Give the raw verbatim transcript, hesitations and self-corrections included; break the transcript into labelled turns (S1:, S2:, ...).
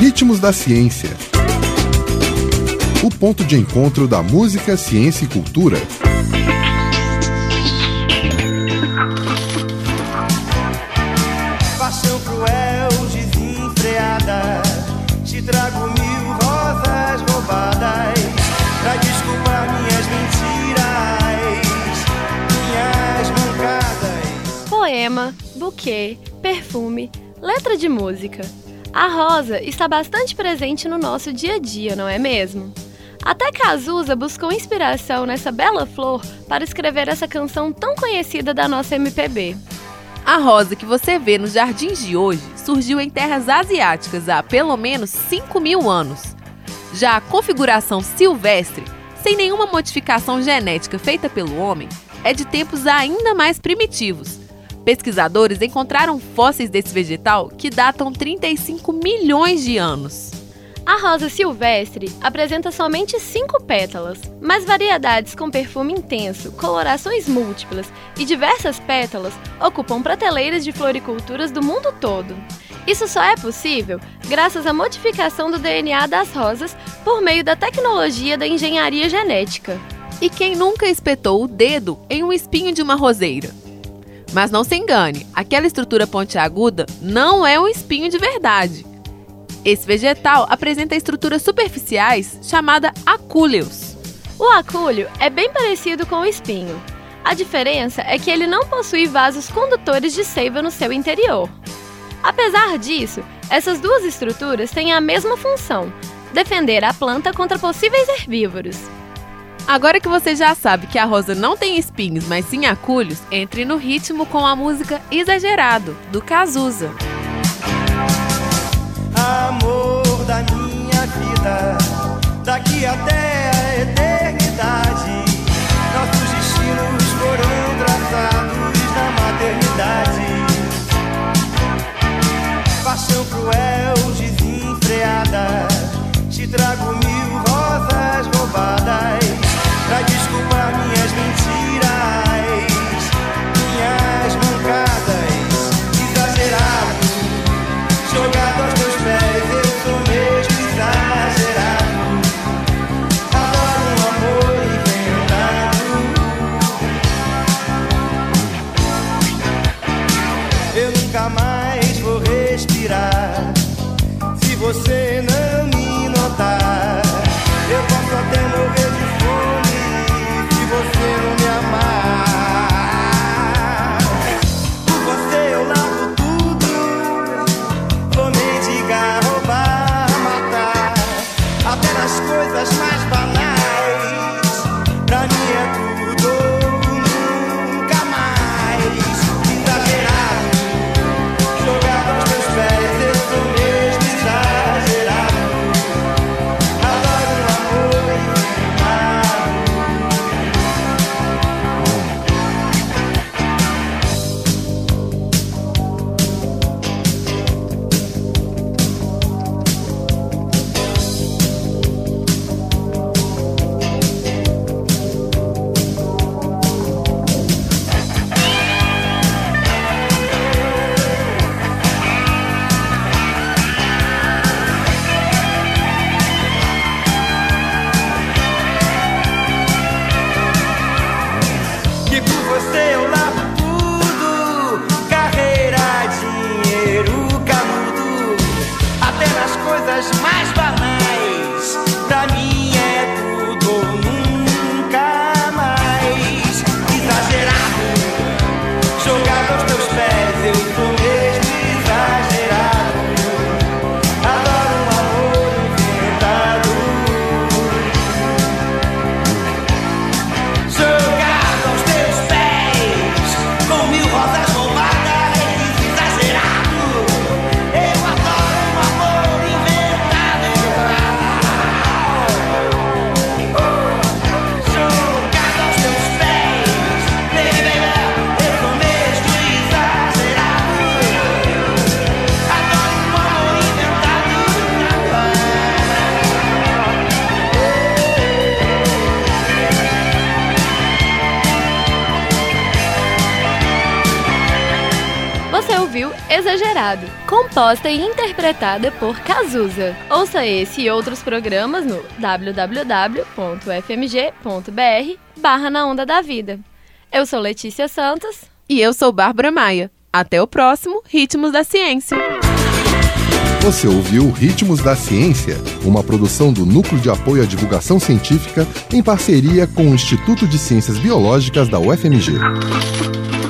S1: Ritmos da Ciência. O ponto de encontro da música, ciência e cultura.
S2: Paixão cruel, desenfreada, te trago mil rosas roubadas pra desculpar minhas mentiras, minhas mancadas.
S3: Poema, buquê, perfume, letra de música. A rosa está bastante presente no nosso dia a dia, não é mesmo? Até Cazuza buscou inspiração nessa bela flor para escrever essa canção tão conhecida da nossa M P B.
S4: A rosa que você vê nos jardins de hoje surgiu em terras asiáticas há pelo menos cinco mil anos. Já a configuração silvestre, sem nenhuma modificação genética feita pelo homem, é de tempos ainda mais primitivos. Pesquisadores encontraram fósseis desse vegetal que datam trinta e cinco milhões de anos.
S3: A rosa silvestre apresenta somente cinco pétalas, mas variedades com perfume intenso, colorações múltiplas e diversas pétalas ocupam prateleiras de floriculturas do mundo todo. Isso só é possível graças à modificação do D N A das rosas por meio da tecnologia da engenharia genética.
S4: E quem nunca espetou o dedo em um espinho de uma roseira? Mas não se engane, aquela estrutura pontiaguda não é um espinho de verdade. Esse vegetal apresenta estruturas superficiais chamada acúleos.
S3: O acúleo é bem parecido com o espinho. A diferença é que ele não possui vasos condutores de seiva no seu interior. Apesar disso, essas duas estruturas têm a mesma função: defender a planta contra possíveis herbívoros.
S4: Agora que você já sabe que a rosa não tem espinhos, mas sim acúleos, entre no ritmo com a música Exagerado, do Cazuza.
S2: Amor da minha vida, daqui até a eternidade, nossos destinos foram traçados na maternidade. Paixão cruel, desenfreada, te trago mil rosas roubadas pra desculpar minhas mentiras, minhas mancadas. Exagerado, jogado aos teus pés, eu sou mesmo exagerado. Adoro um amor inventado. Eu nunca mais vou respirar se você não me notar. Eu posso até morrer de fome se você não me amar. Por você eu largo tudo, vou mendigar, roubar, matar, até nas coisas mais banais. Pra mim é tudo ou nunca mais. Exagerado, jogado aos teus pés, eu sou mesmo exagerado. Mais banais, pra mim é tudo ou nunca mais. Exagerado, jogado aos teus pés, eu sou mesmo exagerado. Adoro um amor inventado. Jogado aos teus pés, com mil rosas roubadas, exagerado. Eu adoro um amor inventado.
S3: Dourado, composta e interpretada por Cazuza. Ouça esse e outros programas no w w w ponto f m g ponto b r barra na onda da vida. Eu sou Letícia Santos.
S4: E eu sou Bárbara Maia. Até o próximo Ritmos da Ciência.
S1: Você ouviu Ritmos da Ciência, uma produção do Núcleo de Apoio à Divulgação Científica em parceria com o Instituto de Ciências Biológicas da U F M G.